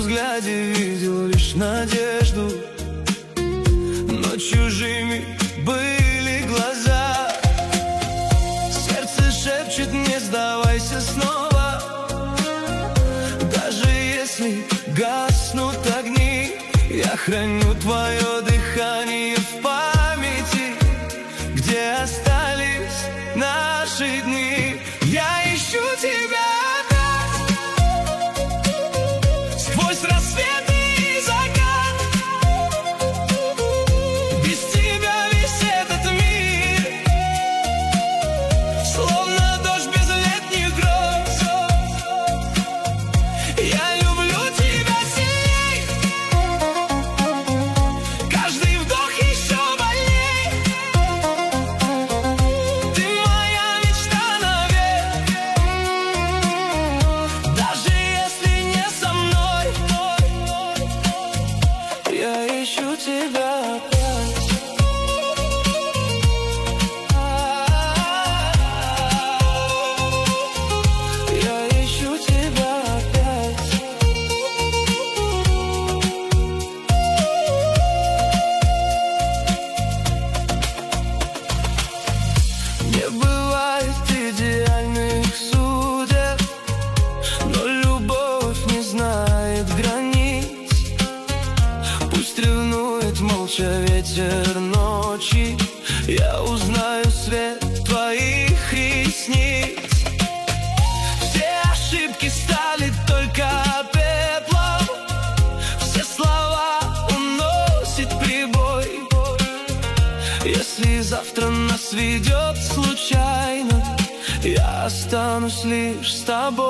взгляде видел лишь надежду, но чужими были глаза. Сердце шепчет: не сдавайся снова, даже если гаснут огни. Я храню твое дыхание в памяти, где остались наши дни. Я ищу тебя опять, сквозь рассвет и закат. Без тебя весь этот мир словно дождь без летних гроз. Я люблю тебя сильней, каждый вдох еще больней. Ты моя мечта навек, даже если не со мной. Я ищу тебя опять. Я ищу тебя опять. Не бывает идеальных судеб, но любовь не знает границ. Пусть ревнует молча ветер ночи, я узнаю свет твоих ресниц. Все ошибки стали только пеплом, все слова уносит прибой. Если завтра нас ведет случайно, я останусь лишь с тобой.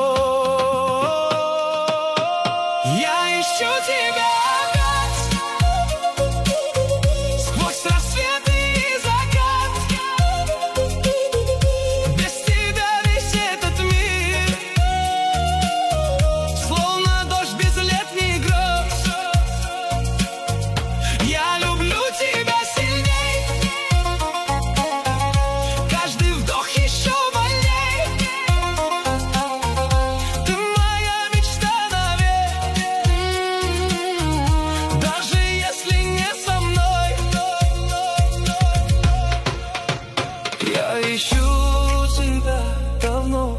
Я ищу тебя опять, сквозь рассвет и закат. Без тебя весь этот мир словно дождь без летних гроз. Я люблю тебя сильней, каждый вдох еще больней. Ты моя мечта навек, даже если не со мной. Я ищу тебя давно,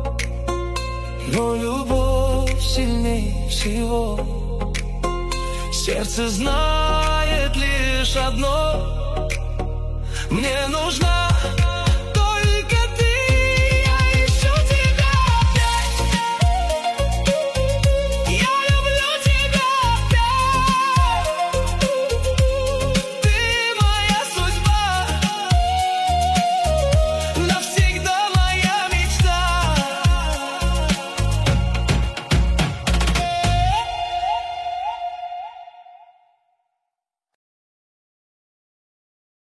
но любовь сильней всего. Сердце знает лишь одно: мне нужна